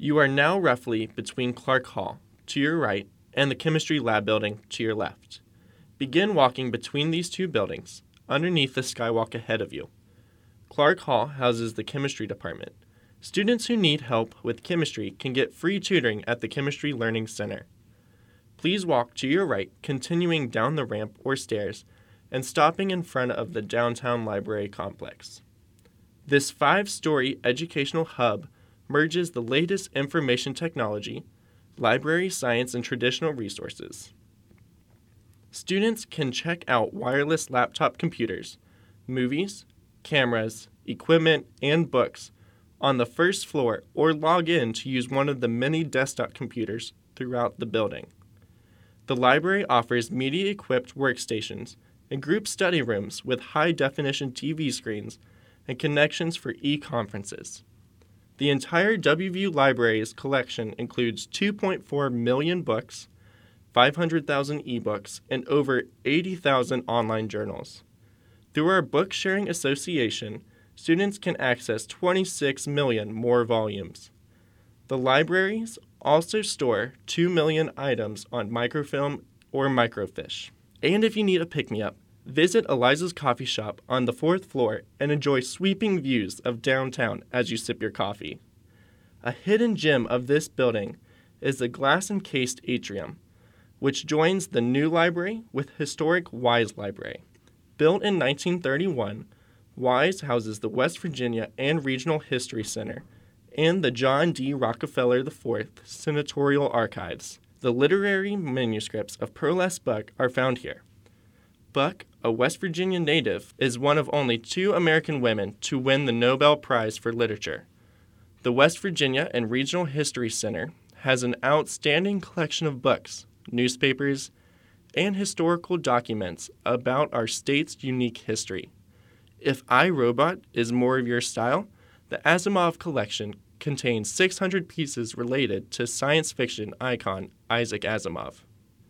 You are now roughly between Clark Hall, to your right, and the Chemistry Lab building to your left. Begin walking between these two buildings, underneath the skywalk ahead of you. Clark Hall houses the Chemistry Department. Students who need help with chemistry can get free tutoring at the Chemistry Learning Center. Please walk to your right, continuing down the ramp or stairs, and stopping in front of the downtown library complex. This 5-story educational hub merges the latest information technology, library science, and traditional resources. Students can check out wireless laptop computers, movies, cameras, equipment, and books on the first floor or log in to use one of the many desktop computers throughout the building. The library offers media-equipped workstations and group study rooms with high-definition TV screens and connections for e-conferences. The entire WVU Library's collection includes 2.4 million books, 500,000 ebooks, and over 80,000 online journals. Through our Book Sharing Association, students can access 26 million more volumes. The libraries also store 2 million items on microfilm or microfiche. And if you need a pick-me-up, visit Eliza's Coffee Shop on the 4th floor and enjoy sweeping views of downtown as you sip your coffee. A hidden gem of this building is the glass-encased atrium, which joins the new library with historic Wise Library. Built in 1931, Wise houses the West Virginia and Regional History Center and the John D. Rockefeller IV Senatorial Archives. The literary manuscripts of Pearl S. Buck are found here. Buck, a West Virginia native, is one of only 2 American women to win the Nobel Prize for Literature. The West Virginia and Regional History Center has an outstanding collection of books, newspapers, and historical documents about our state's unique history. If I, Robot is more of your style, the Asimov collection contains 600 pieces related to science fiction icon Isaac Asimov.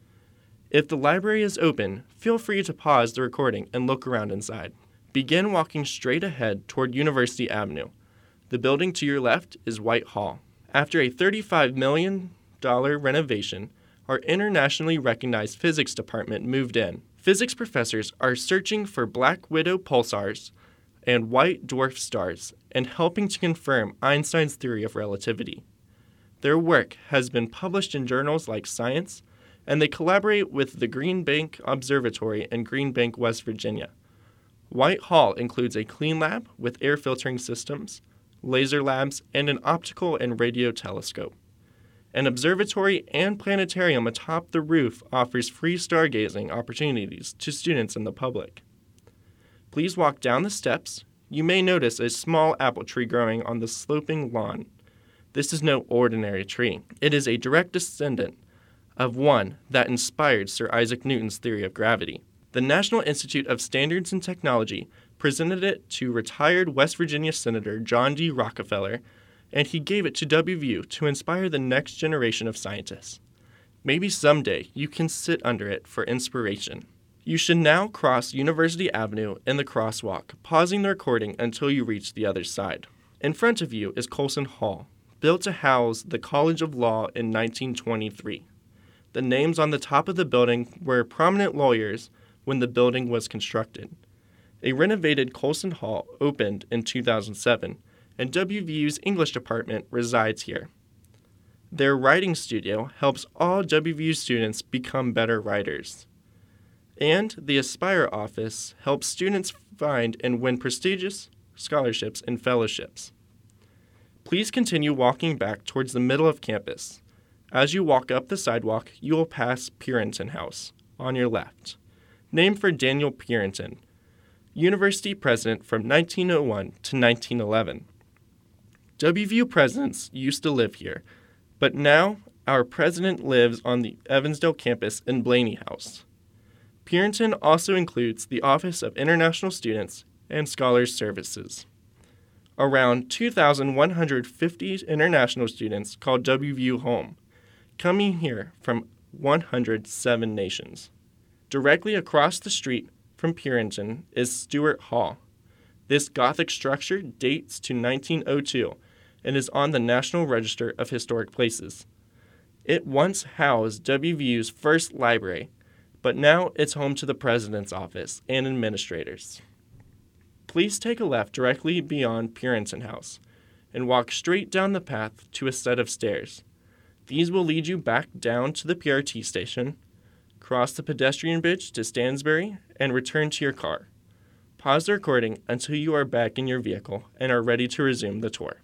If the library is open, feel free to pause the recording and look around inside. Begin walking straight ahead toward University Avenue. The building to your left is White Hall. After a $35 million renovation, our internationally recognized physics department moved in. Physics professors are searching for black widow pulsars and white dwarf stars and helping to confirm Einstein's theory of relativity. Their work has been published in journals like Science, and they collaborate with the Green Bank Observatory in Green Bank, West Virginia. White Hall includes a clean lab with air filtering systems, laser labs, and an optical and radio telescope. An observatory and planetarium atop the roof offers free stargazing opportunities to students and the public. Please walk down the steps. You may notice a small apple tree growing on the sloping lawn. This is no ordinary tree. It is a direct descendant of one that inspired Sir Isaac Newton's theory of gravity. The National Institute of Standards and Technology presented it to retired West Virginia Senator John D. Rockefeller, and he gave it to WVU to inspire the next generation of scientists. Maybe someday you can sit under it for inspiration. You should now cross University Avenue in the crosswalk, pausing the recording until you reach the other side. In front of you is Colson Hall, built to house the College of Law in 1923. The names on the top of the building were prominent lawyers when the building was constructed. A renovated Colson Hall opened in 2007, and WVU's English department resides here. Their writing studio helps all WVU students become better writers. And the Aspire office helps students find and win prestigious scholarships and fellowships. Please continue walking back towards the middle of campus. As you walk up the sidewalk, you will pass Purinton House on your left, named for Daniel Purinton, university president from 1901 to 1911. WVU presidents used to live here, but now our president lives on the Evansdale campus in Blaney House. Purinton also includes the Office of International Students and Scholars Services. Around 2,150 international students call WVU home, coming here from 107 nations. Directly across the street from Purinton is Stewart Hall. This Gothic structure dates to 1902 and is on the National Register of Historic Places. It once housed WVU's first library, but now it's home to the president's office and administrators. Please take a left directly beyond Purinton House and walk straight down the path to a set of stairs. These will lead you back down to the PRT station, cross the pedestrian bridge to Stansbury, and return to your car. Pause the recording until you are back in your vehicle and are ready to resume the tour.